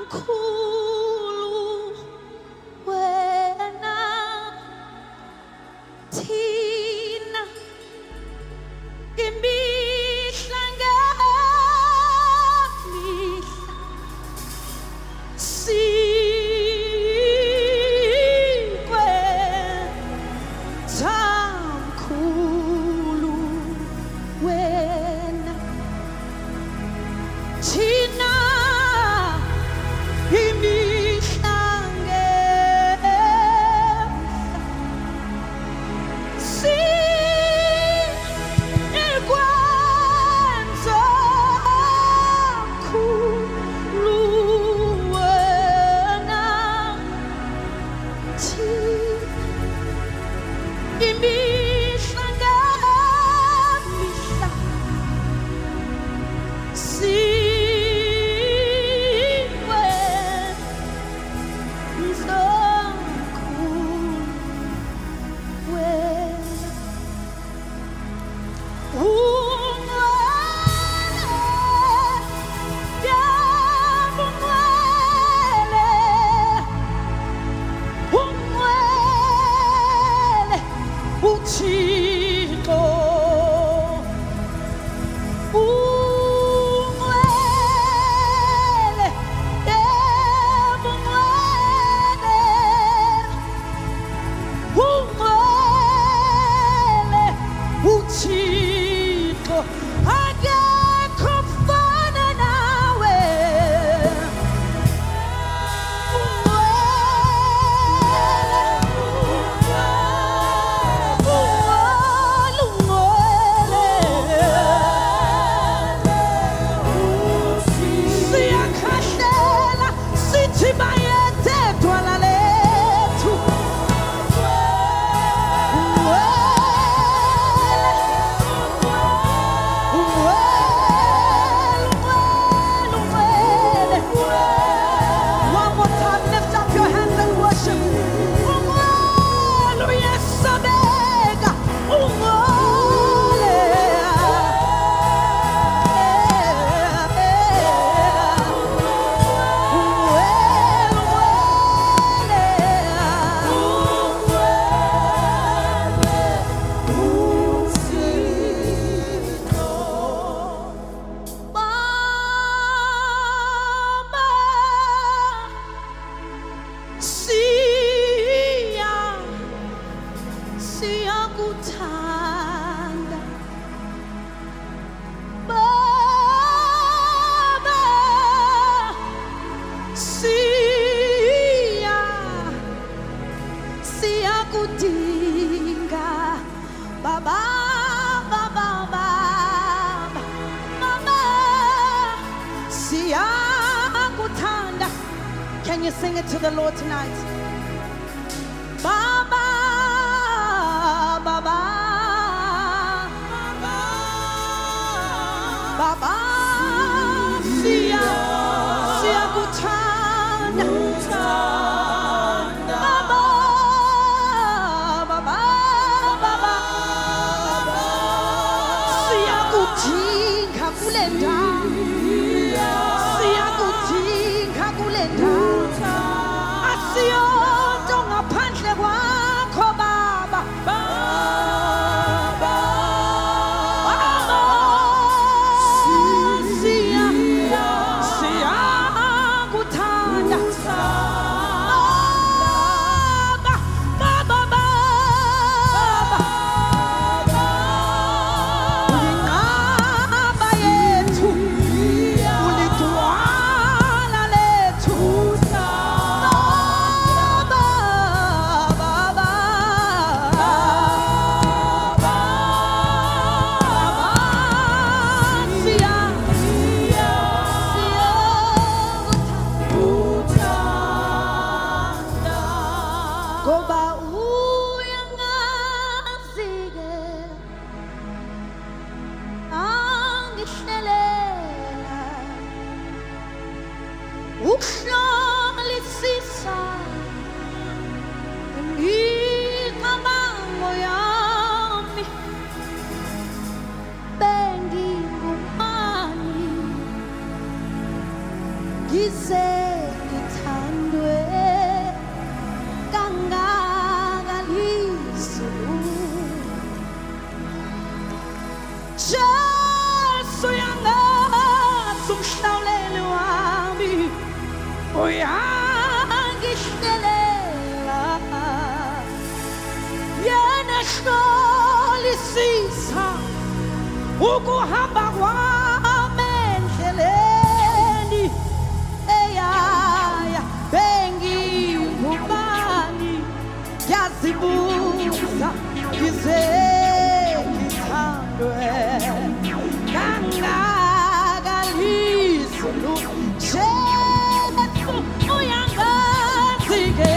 Mkhulu wena thina imihla ngemihla sikwenza mkhulu wena thina imihla ngemihla sikwenza mkhulu wena thina imihla ngemihla sikwenza mkhulu wena Uthixo ungcwele, ungcwele, Uthixo akekho mfana nawe. Siyakhahlela sithi bayethe dwala lethu one more time, lift up your hands and worship. Uyesabeka, siyakuthanda Baba, siyakudinga Baba, Baba, Baba, Mama, siyakuthanda. Can you sing it to the Lord tonight? Baba, Baba, Baba, siyakuthanda Baba, Baba, Baba, siyakudinga kule ndawo, siyakudinga kule ndawo, asiyonto ngaphandle kwakho Baba. Ngoba uyangazi-ke angihlelela ukuhlolisisa imicabango yami bengingubani ngize ukuhamba kwami endleleni eyaya bengingubani yazibuza ngize ngithandwe kangaka lizulu Jesu uyangazi-ke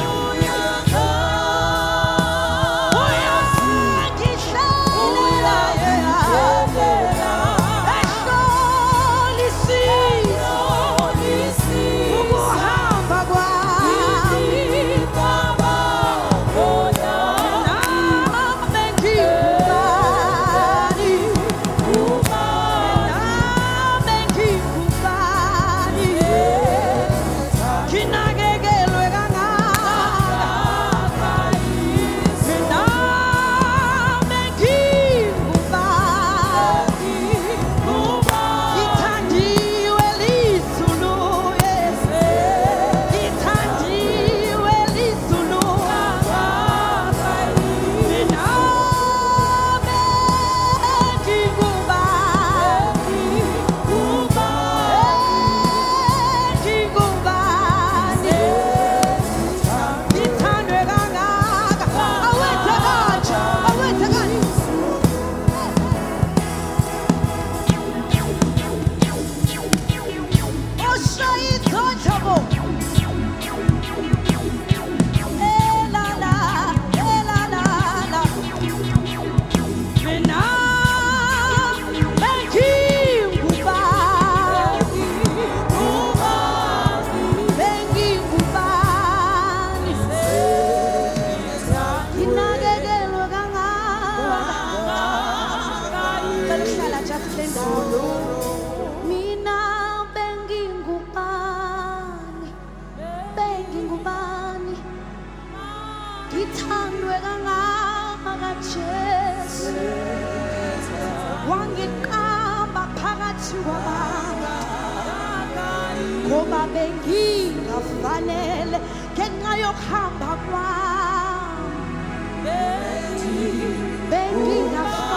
ngithandwe kangaka Jesu wangiqamba phakathi kwabantu ngoba bengingafanele ngenxa yokuhamba kwami bengingafana